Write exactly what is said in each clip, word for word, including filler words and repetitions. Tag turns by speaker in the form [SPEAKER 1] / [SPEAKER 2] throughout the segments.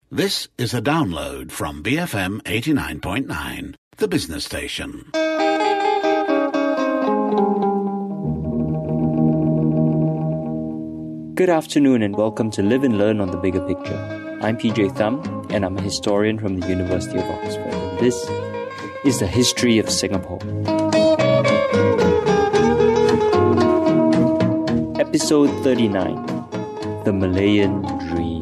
[SPEAKER 1] This is a download from B F M eighty-nine point nine, the business station.
[SPEAKER 2] Good afternoon and welcome to Live and Learn on the Bigger Picture. I'm P J Thum and I'm a historian from the University of Oxford. And this is the history of Singapore. Episode thirty-nine, The Malayan Dream.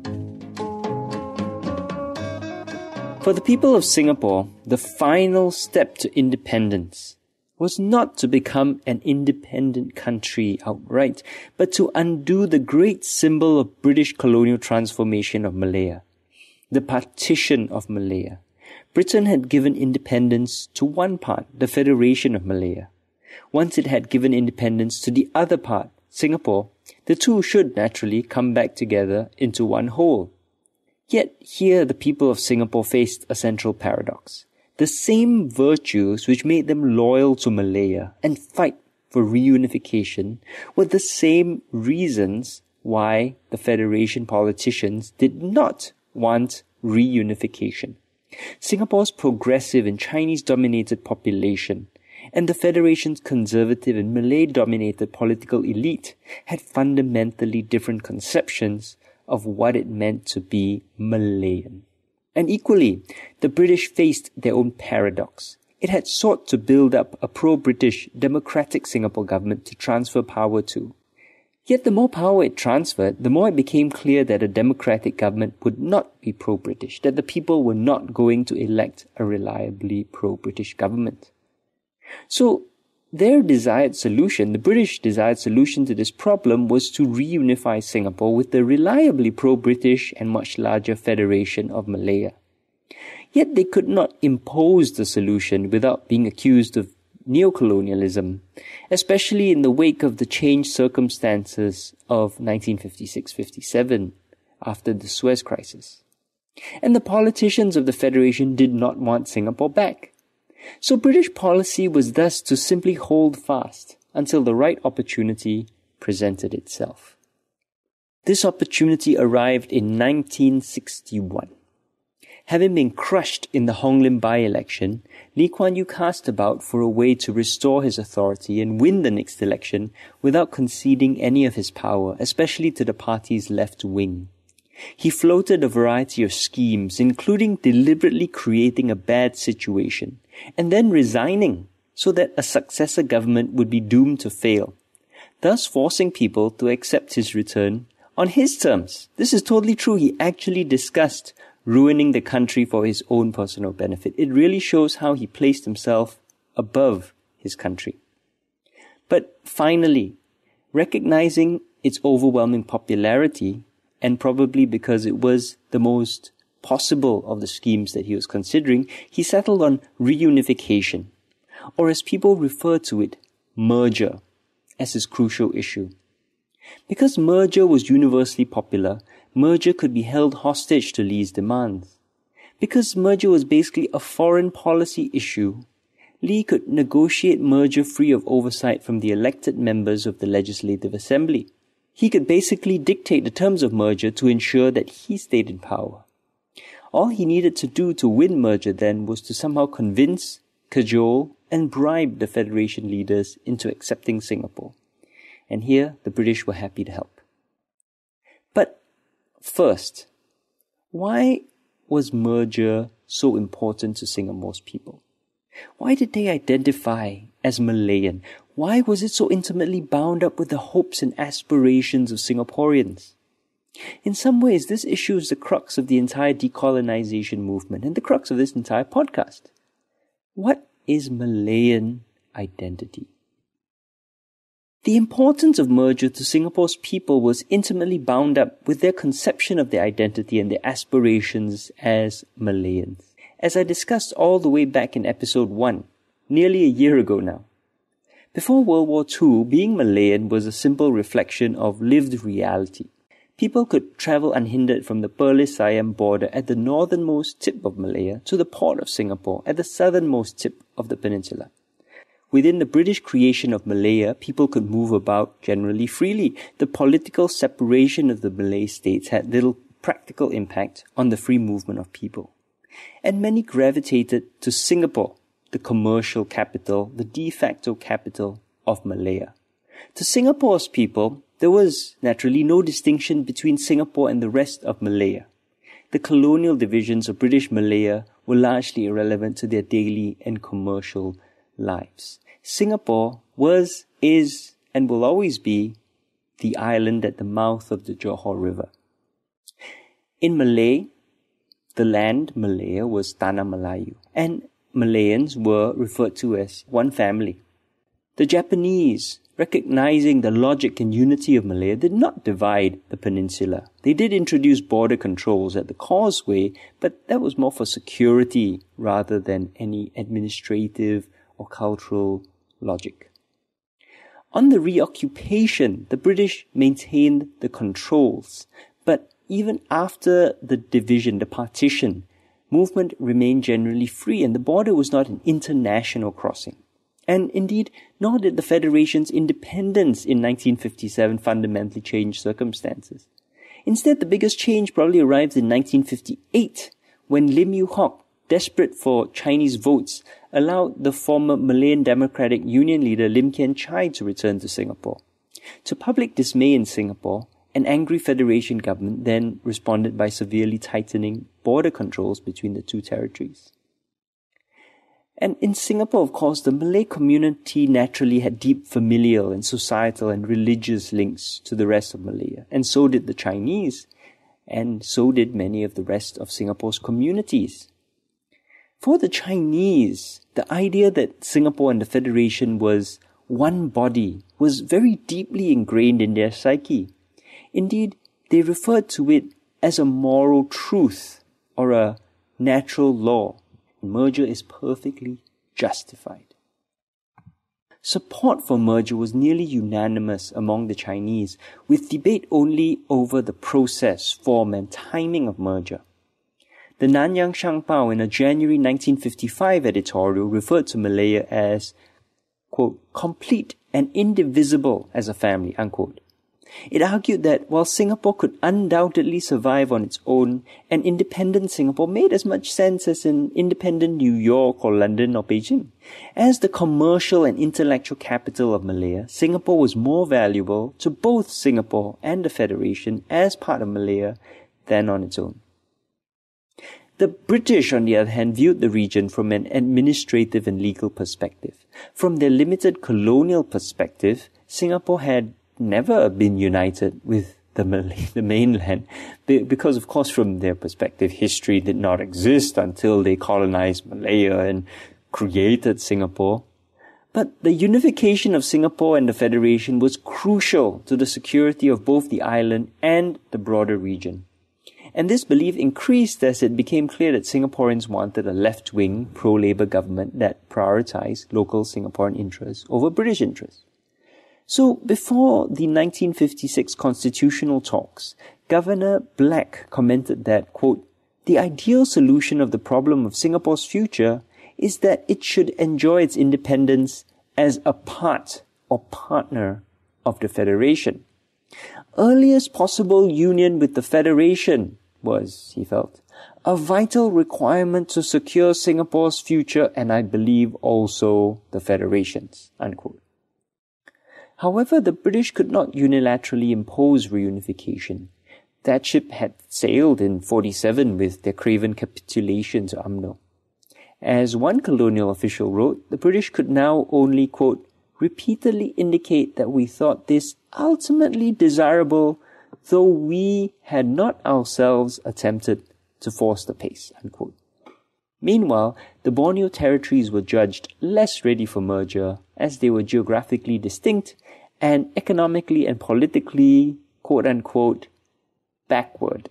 [SPEAKER 2] For the people of Singapore, the final step to independence was not to become an independent country outright, but to undo the great symbol of British colonial transformation of Malaya, the partition of Malaya. Britain had given independence to one part, the Federation of Malaya. Once it had given independence to the other part, Singapore, the two should naturally come back together into one whole. Yet here the people of Singapore faced a central paradox. The same virtues which made them loyal to Malaya and fight for reunification were the same reasons why the Federation politicians did not want reunification. Singapore's progressive and Chinese-dominated population and the Federation's conservative and Malay-dominated political elite had fundamentally different conceptions of what it meant to be Malayan. And equally, the British faced their own paradox. It had sought to build up a pro-British democratic Singapore government to transfer power to. Yet the more power it transferred, the more it became clear that a democratic government would not be pro-British, that the people were not going to elect a reliably pro-British government. So, their desired solution, the British desired solution to this problem, was to reunify Singapore with the reliably pro-British and much larger Federation of Malaya. Yet they could not impose the solution without being accused of neocolonialism, especially in the wake of the changed circumstances of nineteen fifty-six fifty-seven after the Suez Crisis. And the politicians of the Federation did not want Singapore back. So British policy was thus to simply hold fast until the right opportunity presented itself. This opportunity arrived in nineteen sixty-one. Having been crushed in the Hong Lim by-election, Lee Kuan Yew cast about for a way to restore his authority and win the next election without conceding any of his power, especially to the party's left wing. He floated a variety of schemes, including deliberately creating a bad situation, and then resigning so that a successor government would be doomed to fail, thus forcing people to accept his return on his terms. This is totally true. He actually discussed ruining the country for his own personal benefit. It really shows how he placed himself above his country. But finally, recognizing its overwhelming popularity, and probably because it was the most possible of the schemes that he was considering, he settled on reunification, or as people refer to it, merger, as his crucial issue. Because merger was universally popular, merger could be held hostage to Lee's demands. Because merger was basically a foreign policy issue, Lee could negotiate merger free of oversight from the elected members of the Legislative Assembly. He could basically dictate the terms of merger to ensure that he stayed in power. All he needed to do to win merger then was to somehow convince, cajole, and bribe the Federation leaders into accepting Singapore. And here, the British were happy to help. But first, why was merger so important to Singapore's people? Why did they identify as Malayan? Why was it so intimately bound up with the hopes and aspirations of Singaporeans? In some ways, this issue is the crux of the entire decolonization movement and the crux of this entire podcast. What is Malayan identity? The importance of merger to Singapore's people was intimately bound up with their conception of their identity and their aspirations as Malayans. As I discussed all the way back in episode one, nearly a year ago now. Before World War Two, being Malayan was a simple reflection of lived reality. People could travel unhindered from the Perlis-Siam border at the northernmost tip of Malaya to the port of Singapore at the southernmost tip of the peninsula. Within the British creation of Malaya, people could move about generally freely. The political separation of the Malay states had little practical impact on the free movement of people. And many gravitated to Singapore, the commercial capital, the de facto capital of Malaya. To Singapore's people, there was naturally no distinction between Singapore and the rest of Malaya. The colonial divisions of British Malaya were largely irrelevant to their daily and commercial lives. Singapore was, is, and will always be the island at the mouth of the Johor River. In Malay, the land Malaya was Tanah Melayu, and Malayans were referred to as one family. The Japanese, recognizing the logic and unity of Malaya, did not divide the peninsula. They did introduce border controls at the causeway, but that was more for security rather than any administrative or cultural logic. On the reoccupation, the British maintained the controls, but even after the division, the partition, movement remained generally free, and the border was not an international crossing. And indeed, nor did the Federation's independence in nineteen fifty-seven fundamentally change circumstances. Instead, the biggest change probably arrived in nineteen fifty-eight, when Lim Yew Hock, desperate for Chinese votes, allowed the former Malayan Democratic Union leader Lim Kian Chai to return to Singapore. To public dismay in Singapore, an angry Federation government then responded by severely tightening border controls between the two territories. And in Singapore, of course, the Malay community naturally had deep familial and societal and religious links to the rest of Malaya, and so did the Chinese, and so did many of the rest of Singapore's communities. For the Chinese, the idea that Singapore and the Federation was one body was very deeply ingrained in their psyche. Indeed, they referred to it as a moral truth or a natural law. Merger is perfectly justified. Support for merger was nearly unanimous among the Chinese, with debate only over the process, form, and timing of merger. The Nanyang Shangpao, in a January nineteen fifty-five editorial, referred to Malaya as, quote, complete and indivisible as a family, unquote. It argued that while Singapore could undoubtedly survive on its own, an independent Singapore made as much sense as an independent New York or London or Beijing. As the commercial and intellectual capital of Malaya, Singapore was more valuable to both Singapore and the Federation as part of Malaya than on its own. The British, on the other hand, viewed the region from an administrative and legal perspective. From their limited colonial perspective, Singapore had never been united with the Malay, the mainland, because, of course, from their perspective, history did not exist until they colonized Malaya and created Singapore. But the unification of Singapore and the Federation was crucial to the security of both the island and the broader region. And this belief increased as it became clear that Singaporeans wanted a left-wing, pro-Labour government that prioritized local Singaporean interests over British interests. So, before the nineteen fifty-six constitutional talks, Governor Black commented that, quote, the ideal solution of the problem of Singapore's future is that it should enjoy its independence as a part or partner of the Federation. Earliest possible union with the Federation was, he felt, a vital requirement to secure Singapore's future and I believe also the Federation's, unquote. However, the British could not unilaterally impose reunification. That ship had sailed in forty-seven with their craven capitulation to U M N O. As one colonial official wrote, the British could now only, quote, repeatedly indicate that we thought this ultimately desirable, though we had not ourselves attempted to force the pace, unquote. Meanwhile, the Borneo territories were judged less ready for merger as they were geographically distinct and economically and politically, quote-unquote, backward.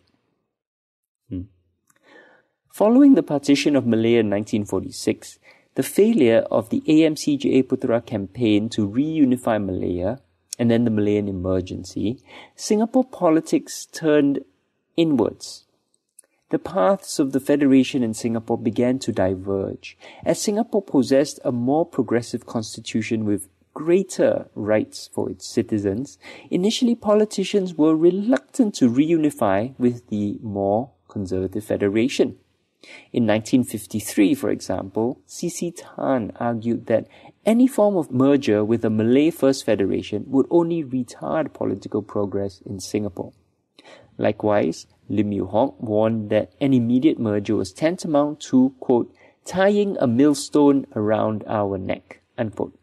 [SPEAKER 2] Hmm. Following the partition of Malaya in nineteen forty-six, the failure of the A M C J A Putera campaign to reunify Malaya, and then the Malayan emergency, Singapore politics turned inwards. The paths of the Federation and Singapore began to diverge, as Singapore possessed a more progressive constitution with greater rights for its citizens, initially politicians were reluctant to reunify with the more conservative federation. In nineteen fifty-three, for example, C C Tan argued that any form of merger with a Malay First Federation would only retard political progress in Singapore. Likewise, Lim Yew Hock warned that an immediate merger was tantamount to, quote, tying a millstone around our neck, unquote.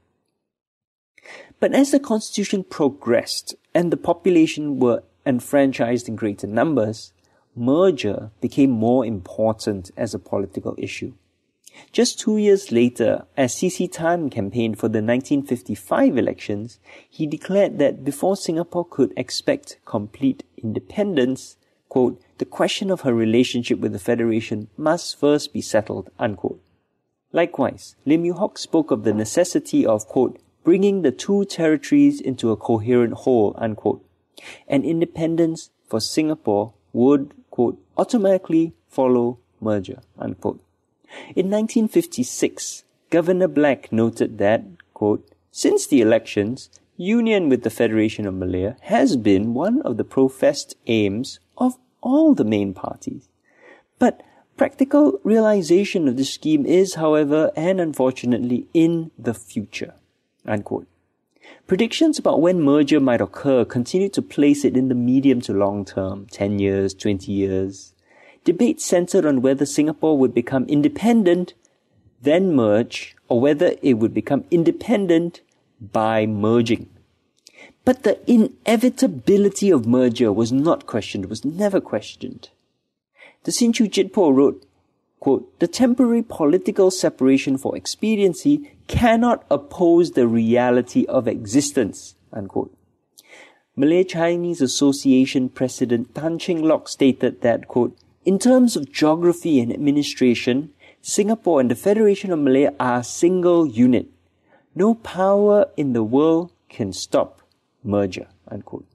[SPEAKER 2] But as the constitution progressed and the population were enfranchised in greater numbers, merger became more important as a political issue. Just two years later, as C C Tan campaigned for the nineteen fifty-five elections, he declared that before Singapore could expect complete independence, quote, the question of her relationship with the Federation must first be settled, unquote. Likewise, Lim Yew Hock spoke of the necessity of, quote, bringing the two territories into a coherent whole, unquote. And independence for Singapore would, quote, automatically follow merger, unquote. In nineteen fifty-six, Governor Black noted that, quote, since the elections, union with the Federation of Malaya has been one of the professed aims of all the main parties. But practical realization of this scheme is, however, and unfortunately, in the future, unquote. Predictions about when merger might occur continue to place it in the medium to long term, ten years, twenty years. Debate centered on whether Singapore would become independent, then merge, or whether it would become independent by merging. But the inevitability of merger was not questioned, was never questioned. The Sin Chew Jit Po wrote, quote, the temporary political separation for expediency cannot oppose the reality of existence, unquote. Malay-Chinese Association President Tan Cheng Lock stated that, quote, in terms of geography and administration, Singapore and the Federation of Malaya are a single unit. No power in the world can stop merger, unquote.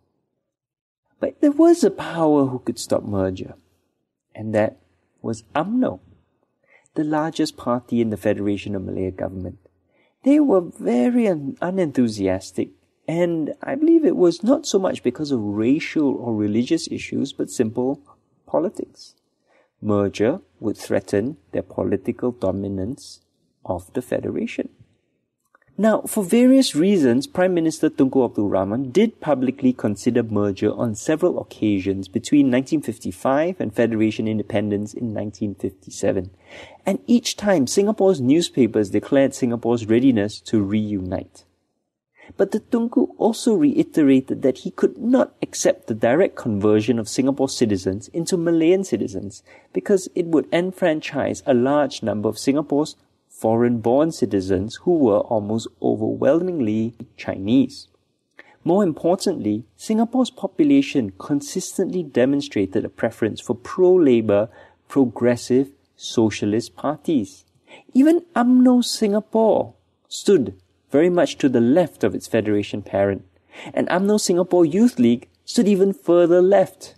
[SPEAKER 2] But there was a power who could stop merger, and that was U M N O, the largest party in the Federation of Malaya government. They were very un- unenthusiastic, and I believe it was not so much because of racial or religious issues, but simple politics. Merger would threaten their political dominance of the Federation. Now, for various reasons, Prime Minister Tunku Abdul Rahman did publicly consider merger on several occasions between nineteen fifty-five and Federation independence in nineteen fifty-seven. And each time, Singapore's newspapers declared Singapore's readiness to reunite. But the Tunku also reiterated that he could not accept the direct conversion of Singapore citizens into Malayan citizens because it would enfranchise a large number of Singapore's foreign-born citizens who were almost overwhelmingly Chinese. More importantly, Singapore's population consistently demonstrated a preference for pro-Labour, progressive, socialist parties. Even U M N O Singapore stood very much to the left of its federation parent, and U M N O Singapore Youth League stood even further left.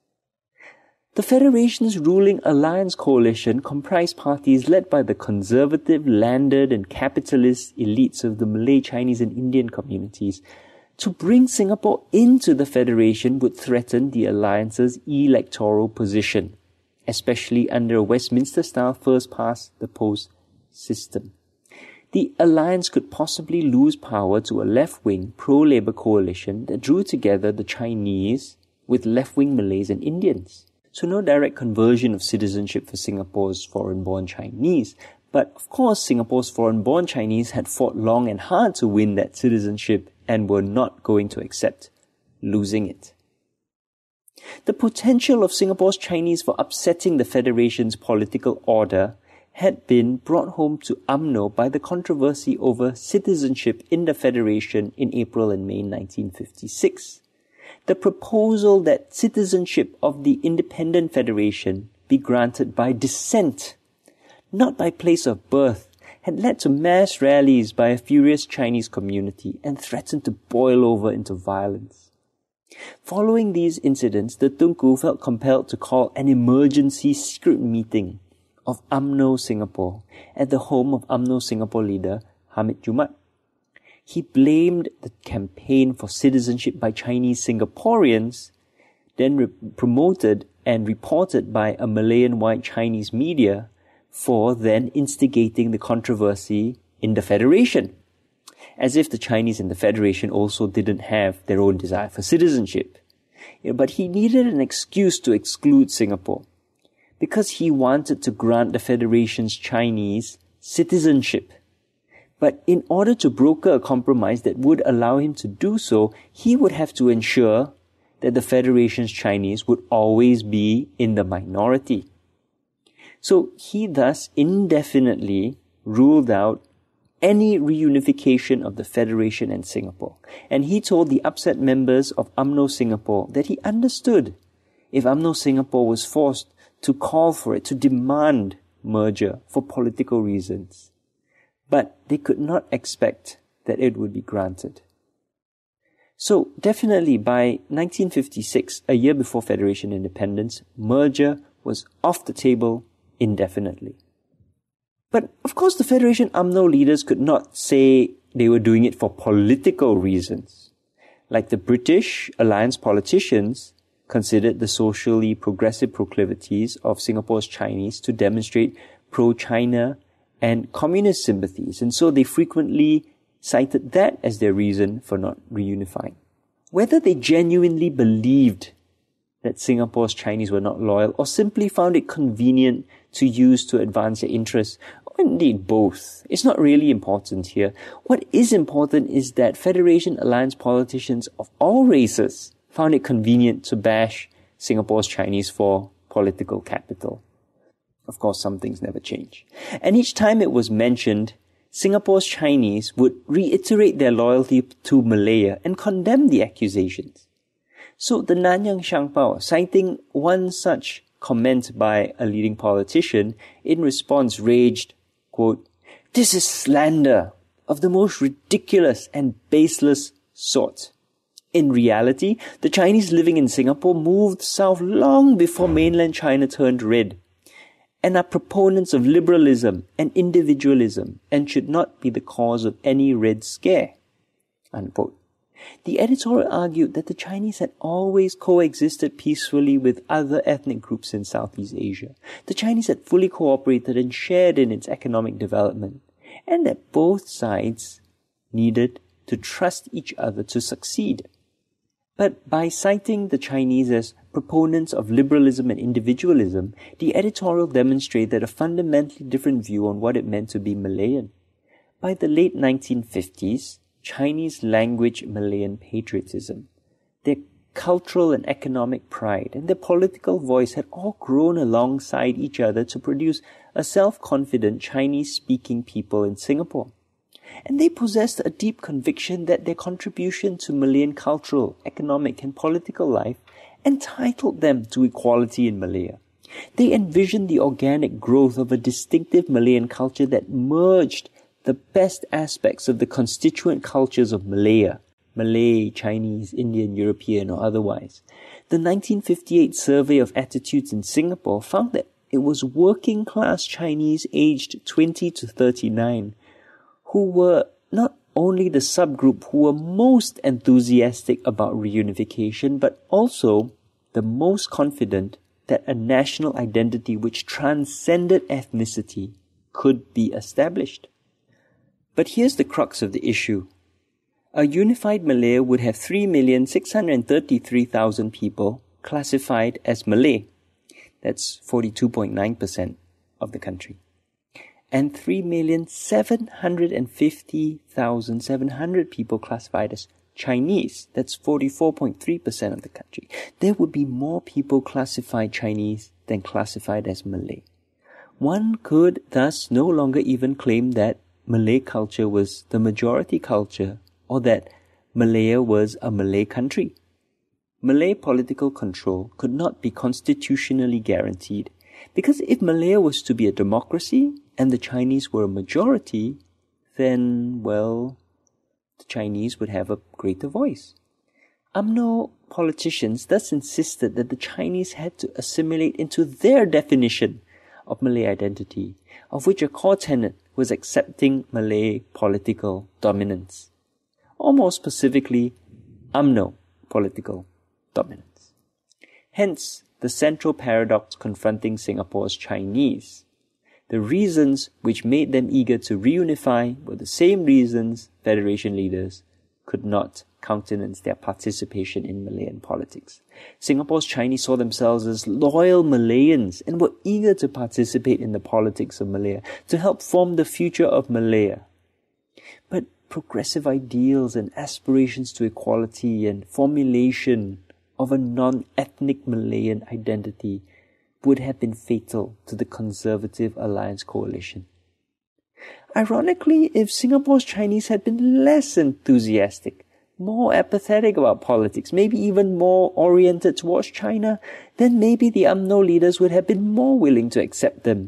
[SPEAKER 2] The Federation's ruling alliance coalition comprised parties led by the conservative, landed and capitalist elites of the Malay, Chinese and Indian communities. To bring Singapore into the Federation would threaten the alliance's electoral position, especially under a Westminster-style first-past-the-post system. The alliance could possibly lose power to a left-wing pro-Labour coalition that drew together the Chinese with left-wing Malays and Indians. So no direct conversion of citizenship for Singapore's foreign-born Chinese. But of course, Singapore's foreign-born Chinese had fought long and hard to win that citizenship and were not going to accept losing it. The potential of Singapore's Chinese for upsetting the Federation's political order had been brought home to U M N O by the controversy over citizenship in the Federation in April and May nineteen fifty-six. The proposal that citizenship of the independent federation be granted by descent, not by place of birth, had led to mass rallies by a furious Chinese community and threatened to boil over into violence. Following these incidents, the Tunku felt compelled to call an emergency secret meeting of U M N O Singapore at the home of U M N O Singapore leader Hamid Jumat. He blamed the campaign for citizenship by Chinese Singaporeans, then re- promoted and reported by a Malayan-white Chinese media, for then instigating the controversy in the Federation, as if the Chinese in the Federation also didn't have their own desire for citizenship. But he needed an excuse to exclude Singapore, because he wanted to grant the Federation's Chinese citizenship. But in order to broker a compromise that would allow him to do so, he would have to ensure that the Federation's Chinese would always be in the minority. So he thus indefinitely ruled out any reunification of the Federation and Singapore. And he told the upset members of U M N O Singapore that he understood if U M N O Singapore was forced to call for it, to demand merger for political reasons. But they could not expect that it would be granted. So definitely by nineteen fifty-six, a year before Federation independence, merger was off the table indefinitely. But of course the Federation U M N O leaders could not say they were doing it for political reasons. Like the British alliance politicians considered the socially progressive proclivities of Singapore's Chinese to demonstrate pro-China and communist sympathies, and so they frequently cited that as their reason for not reunifying. Whether they genuinely believed that Singapore's Chinese were not loyal or simply found it convenient to use to advance their interests, or indeed both, it's not really important here. What is important is that Federation Alliance politicians of all races found it convenient to bash Singapore's Chinese for political capital. Of course, some things never change. And each time it was mentioned, Singapore's Chinese would reiterate their loyalty to Malaya and condemn the accusations. So the Nanyang Xiangpao, citing one such comment by a leading politician, in response raged, quote, "This is slander of the most ridiculous and baseless sort. In reality, the Chinese living in Singapore moved south long before mainland China turned red, and are proponents of liberalism and individualism, and should not be the cause of any Red Scare." Unquote. The editorial argued that the Chinese had always coexisted peacefully with other ethnic groups in Southeast Asia. The Chinese had fully cooperated and shared in its economic development, and that both sides needed to trust each other to succeed. But by citing the Chinese as proponents of liberalism and individualism, the editorial demonstrated a fundamentally different view on what it meant to be Malayan. By the late nineteen fifties, Chinese language Malayan patriotism, their cultural and economic pride, and their political voice had all grown alongside each other to produce a self-confident Chinese-speaking people in Singapore. And they possessed a deep conviction that their contribution to Malayan cultural, economic, and political life entitled them to equality in Malaya. They envisioned the organic growth of a distinctive Malayan culture that merged the best aspects of the constituent cultures of Malaya, Malay, Chinese, Indian, European, or otherwise. The nineteen fifty-eight survey of attitudes in Singapore found that it was working-class Chinese aged twenty to thirty-nine who were not only the subgroup who were most enthusiastic about reunification, but also the most confident that a national identity which transcended ethnicity could be established. But here's the crux of the issue. A unified Malaya would have three million six hundred thirty-three thousand people classified as Malay. That's forty-two point nine percent of the country. And three million seven hundred fifty thousand seven hundred people classified as Chinese. That's forty-four point three percent of the country. There would be more people classified Chinese than classified as Malay. One could thus no longer even claim that Malay culture was the majority culture, or that Malaya was a Malay country. Malay political control could not be constitutionally guaranteed, because if Malaya was to be a democracy and the Chinese were a majority, then, well, the Chinese would have a greater voice. U M N O politicians thus insisted that the Chinese had to assimilate into their definition of Malay identity, of which a core tenet was accepting Malay political dominance. or more specifically, U M N O political dominance. Hence, the central paradox confronting Singapore's Chinese. The reasons which made them eager to reunify were the same reasons Federation leaders could not countenance their participation in Malayan politics. Singapore's Chinese saw themselves as loyal Malayans and were eager to participate in the politics of Malaya, to help form the future of Malaya. But progressive ideals and aspirations to equality and formulation of a non-ethnic Malayan identity would have been fatal to the Conservative Alliance coalition. Ironically, if Singapore's Chinese had been less enthusiastic, more apathetic about politics, maybe even more oriented towards China, then maybe the U M N O leaders would have been more willing to accept them.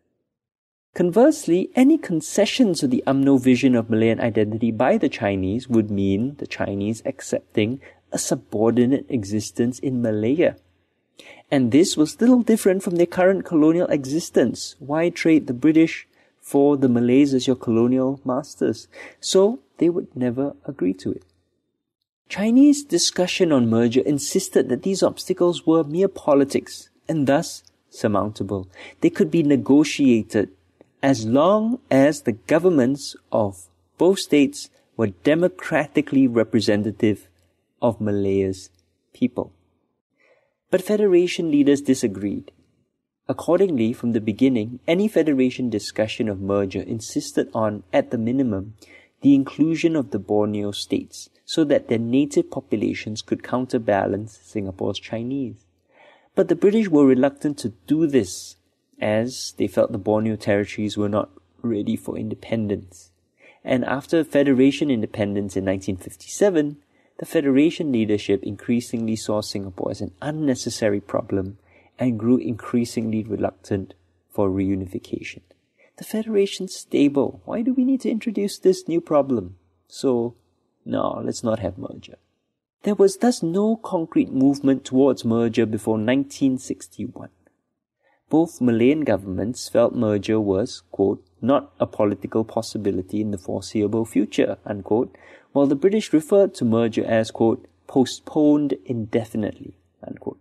[SPEAKER 2] Conversely, any concession to the U M N O vision of Malayan identity by the Chinese would mean the Chinese accepting a subordinate existence in Malaya. And this was little different from their current colonial existence. Why trade the British for the Malays as your colonial masters? So they would never agree to it. Chinese discussion on merger insisted that these obstacles were mere politics and thus surmountable. They could be negotiated as long as the governments of both states were democratically representative of Malaya's people. But Federation leaders disagreed. Accordingly, from the beginning, any Federation discussion of merger insisted on, at the minimum, the inclusion of the Borneo states so that their native populations could counterbalance Singapore's Chinese. But the British were reluctant to do this, as they felt the Borneo territories were not ready for independence. And after Federation independence in nineteen fifty-seven, the Federation leadership increasingly saw Singapore as an unnecessary problem and grew increasingly reluctant for reunification. The Federation's stable. Why do we need to introduce this new problem? So, no, let's not have merger. There was thus no concrete movement towards merger before nineteen sixty-one. Both Malayan governments felt merger was, quote, not a political possibility in the foreseeable future, unquote, while the British referred to merger as, quote, postponed indefinitely, unquote.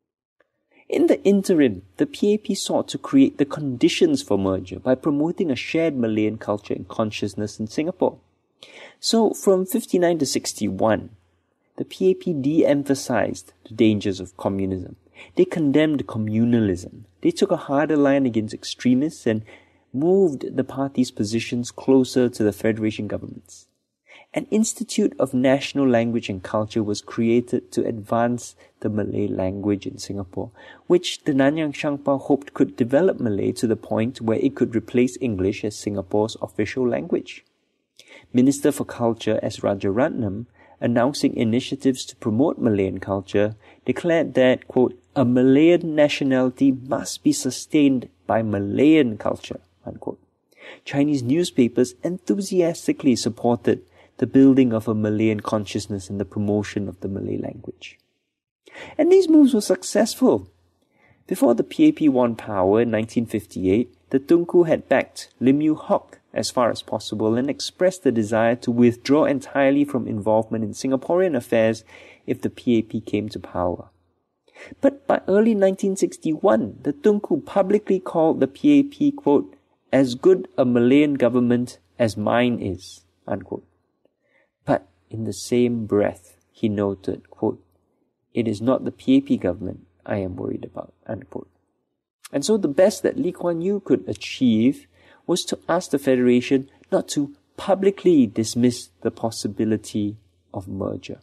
[SPEAKER 2] In the interim, the P A P sought to create the conditions for merger by promoting a shared Malayan culture and consciousness in Singapore. So, from fifty-nine to sixty-one, the P A P de-emphasized the dangers of communism. They condemned communalism. They took a harder line against extremists and moved the party's positions closer to the Federation governments. An Institute of National Language and Culture was created to advance the Malay language in Singapore, which the Nanyang Shangpa hoped could develop Malay to the point where it could replace English as Singapore's official language. Minister for Culture S. Rajaratnam, announcing initiatives to promote Malayan culture, declared that, quote, a Malayan nationality must be sustained by Malayan culture, unquote. Chinese newspapers enthusiastically supported the building of a Malayan consciousness and the promotion of the Malay language. And these moves were successful. Before the P A P won power in nineteen fifty-eight, the Tunku had backed Lim Yew Hock as far as possible and expressed the desire to withdraw entirely from involvement in Singaporean affairs if the P A P came to power. But by early nineteen sixty-one, the Tunku publicly called the P A P, quote, as good a Malayan government as mine is, unquote. But in the same breath, he noted, quote, it is not the P A P government I am worried about, unquote. And so the best that Lee Kuan Yew could achieve was to ask the Federation not to publicly dismiss the possibility of merger.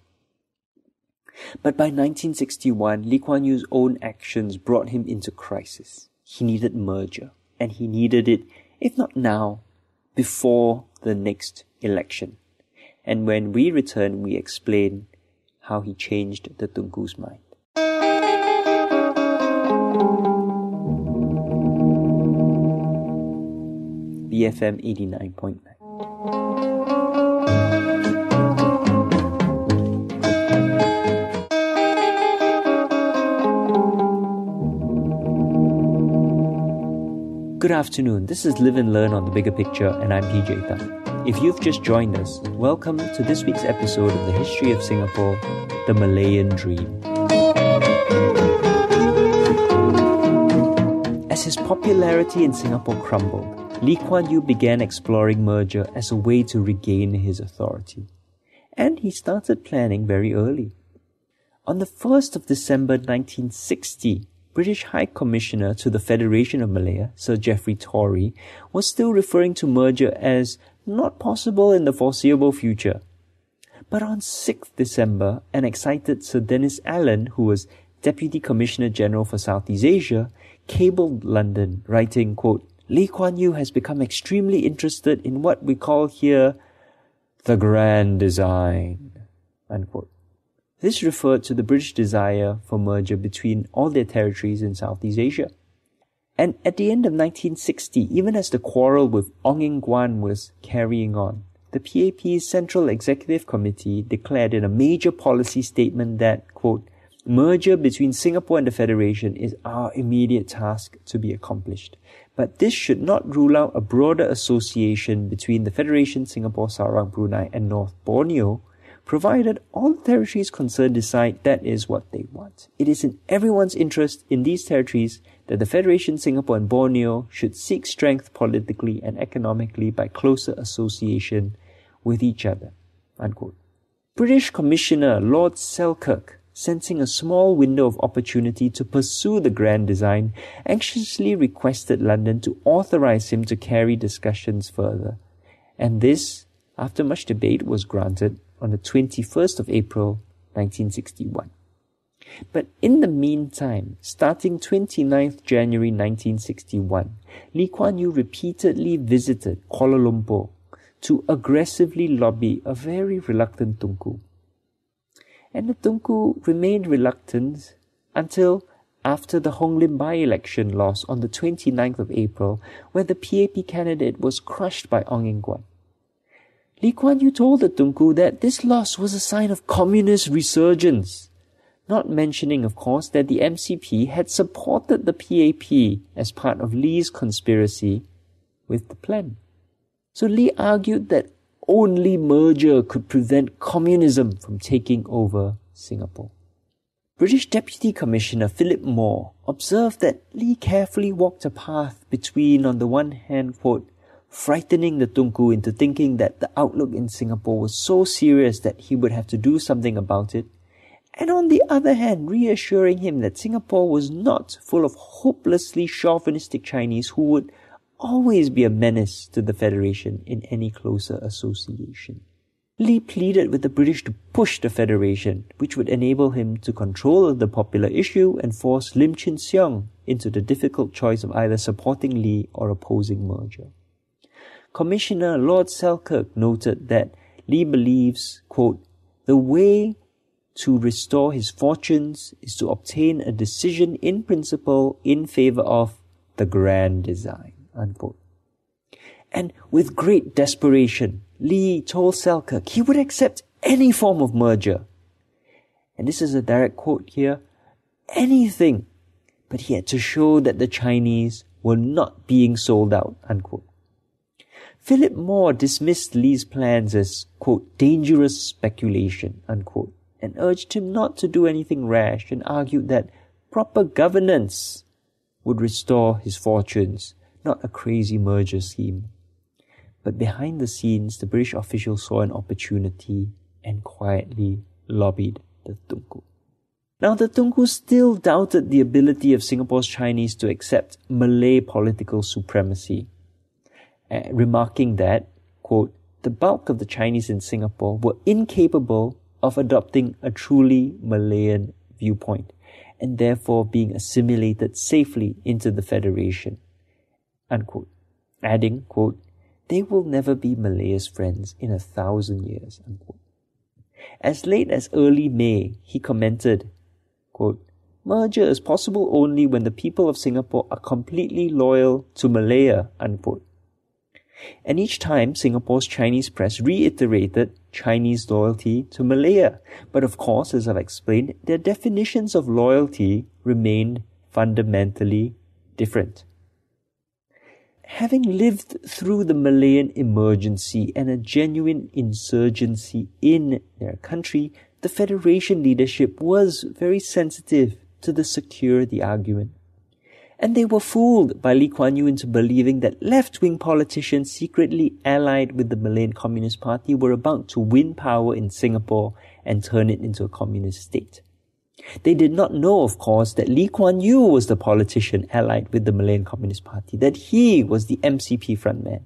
[SPEAKER 2] But by nineteen sixty-one, Lee Kuan Yew's own actions brought him into crisis. He needed merger, and he needed it, if not now, before the next election. And when we return, we explain how he changed the Tunku's mind. B F M eighty-nine point nine. Good afternoon. This is Live and Learn on The Bigger Picture, and I'm P J Tan. If you've just joined us, welcome to this week's episode of the History of Singapore, The Malayan Dream. As his popularity in Singapore crumbled, Lee Kuan Yew began exploring merger as a way to regain his authority. And he started planning very early. On the first of December nineteen sixty, British High Commissioner to the Federation of Malaya, Sir Geoffrey Torrey, was still referring to merger as not possible in the foreseeable future. But on sixth of December, an excited Sir Dennis Allen, who was Deputy Commissioner General for Southeast Asia, cabled London, writing, quote, "Lee Kuan Yew has become extremely interested in what we call here the grand design," unquote. This referred to the British desire for merger between all their territories in Southeast Asia. And at the end of nineteen sixty, even as the quarrel with Ong Eng Guan was carrying on, the P A P's Central Executive Committee declared in a major policy statement that, quote, "Merger between Singapore and the Federation is our immediate task to be accomplished. But this should not rule out a broader association between the Federation, Singapore, Sarawak, Brunei and North Borneo, provided all the territories concerned decide that is what they want. It is in everyone's interest in these territories that the Federation, Singapore and Borneo should seek strength politically and economically by closer association with each other," unquote. British Commissioner Lord Selkirk, sensing a small window of opportunity to pursue the grand design, anxiously requested London to authorize him to carry discussions further. And this, after much debate, was granted on the twenty-first of April, nineteen sixty-one. But in the meantime, starting twenty-ninth of January nineteen sixty-one, Lee Kuan Yew repeatedly visited Kuala Lumpur to aggressively lobby a very reluctant Tunku. And the Tunku remained reluctant until after the Hong Lim by-election loss on the twenty-ninth of April, where the P A P candidate was crushed by Ong Eng Guan. Lee Kuan Yew told the Tunku that this loss was a sign of communist resurgence, not mentioning, of course, that the M C P had supported the P A P as part of Lee's conspiracy with the plan. So Lee argued that only merger could prevent communism from taking over Singapore. British Deputy Commissioner Philip Moore observed that Lee carefully walked a path between, on the one hand, quote, frightening the Tunku into thinking that the outlook in Singapore was so serious that he would have to do something about it, and on the other hand, reassuring him that Singapore was not full of hopelessly chauvinistic Chinese who would always be a menace to the Federation in any closer association. Lee pleaded with the British to push the Federation, which would enable him to control the popular issue and force Lim Chin Siong into the difficult choice of either supporting Lee or opposing merger. Commissioner Lord Selkirk noted that Lee believes, quote, "The way to restore his fortunes is to obtain a decision in principle in favour of the grand design," unquote. And with great desperation, Lee told Selkirk he would accept any form of merger. And this is a direct quote here, anything, but he had to show that the Chinese were not being sold out, unquote. Philip Moore dismissed Lee's plans as, quote, dangerous speculation, unquote, and urged him not to do anything rash and argued that proper governance would restore his fortunes, not a crazy merger scheme. But behind the scenes, the British officials saw an opportunity and quietly lobbied the Tunku. Now, the Tunku still doubted the ability of Singapore's Chinese to accept Malay political supremacy, uh, remarking that, quote, the bulk of the Chinese in Singapore were incapable of adopting a truly Malayan viewpoint and therefore being assimilated safely into the Federation, unquote, adding, quote, they will never be Malaya's friends in a thousand years, unquote. As late as early May, he commented, quote, merger is possible only when the people of Singapore are completely loyal to Malaya, unquote. And each time, Singapore's Chinese press reiterated Chinese loyalty to Malaya. But of course, as I've explained, their definitions of loyalty remained fundamentally different. having lived through the Malayan emergency and a genuine insurgency in their country, the Federation leadership was very sensitive to the security argument. And they were fooled by Lee Kuan Yew into believing that left-wing politicians secretly allied with the Malayan Communist Party were about to win power in Singapore and turn it into a communist state. They did not know, of course, that Lee Kuan Yew was the politician allied with the Malayan Communist Party, that he was the M C P frontman.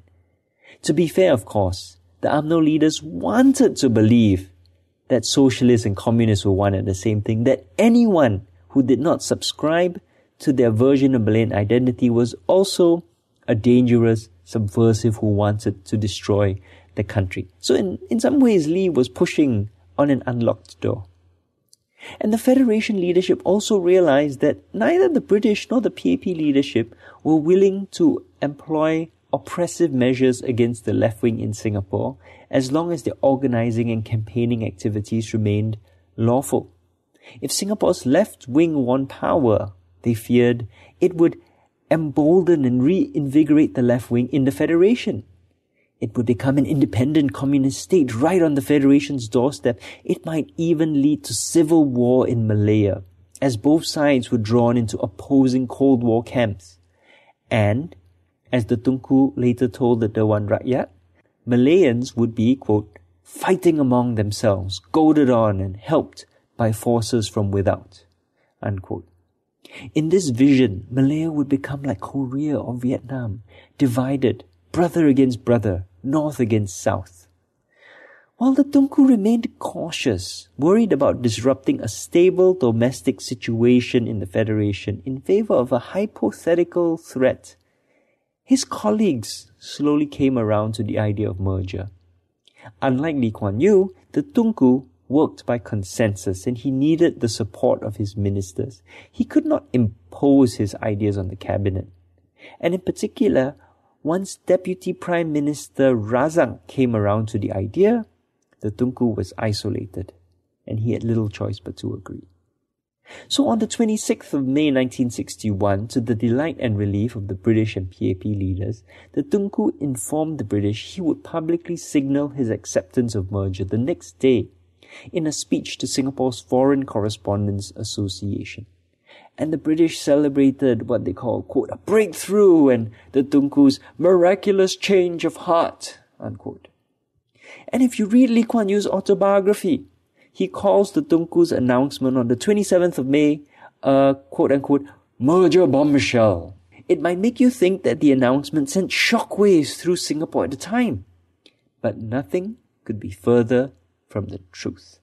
[SPEAKER 2] To be fair, of course, the U M N O leaders wanted to believe that socialists and communists were one and the same thing, that anyone who did not subscribe to their version of Malayan identity was also a dangerous subversive who wanted to destroy the country. So in, in some ways, Lee was pushing on an unlocked door. And the Federation leadership also realized that neither the British nor the P A P leadership were willing to employ oppressive measures against the left wing in Singapore as long as their organizing and campaigning activities remained lawful. If Singapore's left wing won power, they feared it would embolden and reinvigorate the left wing in the Federation. It would become an independent communist state right on the Federation's doorstep. It might even lead to civil war in Malaya, as both sides were drawn into opposing Cold War camps. And, as the Tunku later told the Dewan Rakyat, Malayans would be, quote, fighting among themselves, goaded on and helped by forces from without, unquote. In this vision, Malaya would become like Korea or Vietnam, divided, brother against brother, north against south. While the Tunku remained cautious, worried about disrupting a stable domestic situation in the Federation in favor of a hypothetical threat, his colleagues slowly came around to the idea of merger. Unlike Lee Kuan Yew, the Tunku worked by consensus and he needed the support of his ministers. He could not impose his ideas on the cabinet. And in particular, once Deputy Prime Minister Razak came around to the idea, the Tunku was isolated and he had little choice but to agree. So on the twenty-sixth of May nineteen sixty-one, to the delight and relief of the British and P A P leaders, the Tunku informed the British he would publicly signal his acceptance of merger the next day in a speech to Singapore's Foreign Correspondents Association. And the British celebrated what they call, quote, a breakthrough and the Tunku's miraculous change of heart, unquote. And if you read Lee Kuan Yew's autobiography, he calls the Tunku's announcement on the twenty-seventh of May a, quote-unquote, merger bombshell. It might make you think that the announcement sent shockwaves through Singapore at the time. But nothing could be further from the truth.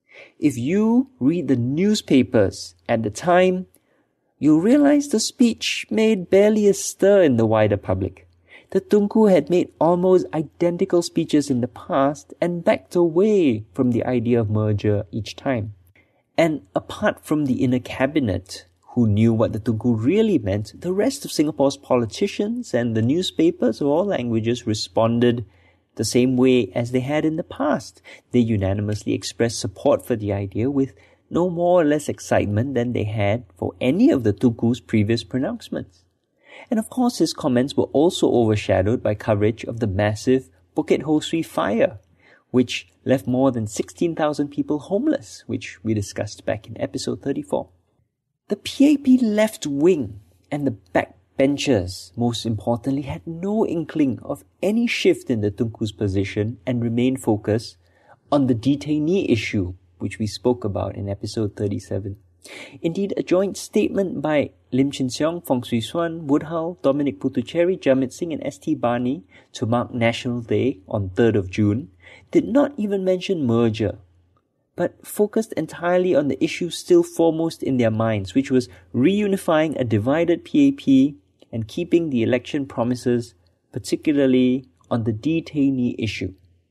[SPEAKER 2] If you read the newspapers at the time, you'll realize the speech made barely a stir in the wider public. The Tunku had made almost identical speeches in the past and backed away from the idea of merger each time. And apart from the inner cabinet, who knew what the Tunku really meant, the rest of Singapore's politicians and the newspapers of all languages responded the same way as they had in the past. They unanimously expressed support for the idea with no more or less excitement than they had for any of the Tunku's previous pronouncements. And of course, his comments were also overshadowed by coverage of the massive Bukit Ho Swee fire, which left more than sixteen thousand people homeless, which we discussed back in episode thirty-four. The P A P left wing and the backbenchers, most importantly, had no inkling of any shift in the Tunku's position and remained focused on the detainee issue, which we spoke about in episode thirty-seven. Indeed, a joint statement by Lim Chin Siong, Fong Swee Suan, Woodhull, Dominic Putucherry, Jamit Singh and S T Barney to mark National Day on third of June did not even mention merger, but focused entirely on the issue still foremost in their minds, which was reunifying a divided P A P and keeping the election promises, particularly on the detainee issue.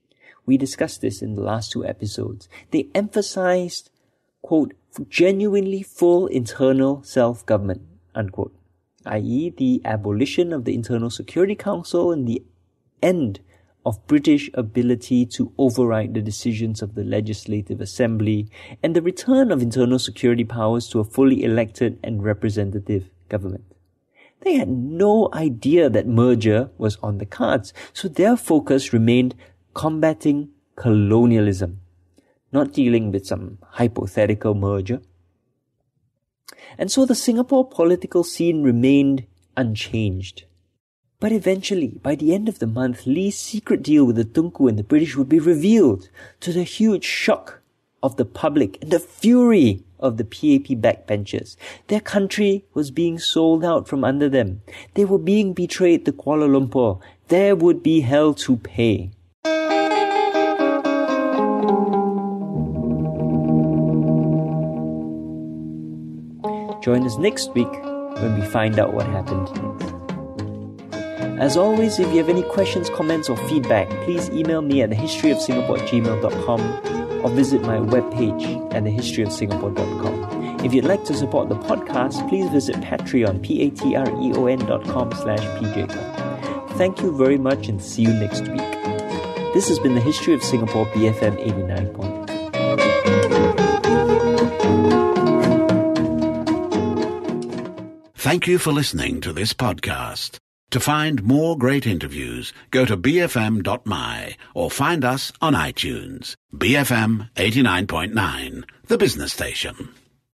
[SPEAKER 2] We discussed this in the last two episodes. They emphasized, quote, genuinely full internal self-government, unquote, that is the abolition of the Internal Security Council and the end of British ability to override the decisions of the Legislative Assembly and the return of internal security powers to a fully elected and representative government. They had no idea that merger was on the cards, so their focus remained combating colonialism, not dealing with some hypothetical merger. And so the Singapore political scene remained unchanged. But eventually, by the end of the month, Lee's secret deal with the Tunku and the British would be revealed, to the huge shock of the public and the fury of the P A P backbenchers. Their country was being sold out from under them. They were being betrayed to Kuala Lumpur. There would be hell to pay. Join us next week when we find out what happened next. As always, if you have any questions, comments or feedback, please email me at the history of singapore at gmail dot com or visit my webpage at the history of singapore dot com. If you'd like to support the podcast, please visit Patreon, P-A-T-R-E-O-N dot com slash PJCom. Thank you very much and see you next week. This has been the History of Singapore, B F M eighty-nine point nine.
[SPEAKER 1] Thank you for listening to this podcast. To find more great interviews, go to b f m dot m y or find us on iTunes. B F M eighty-nine point nine, the business station.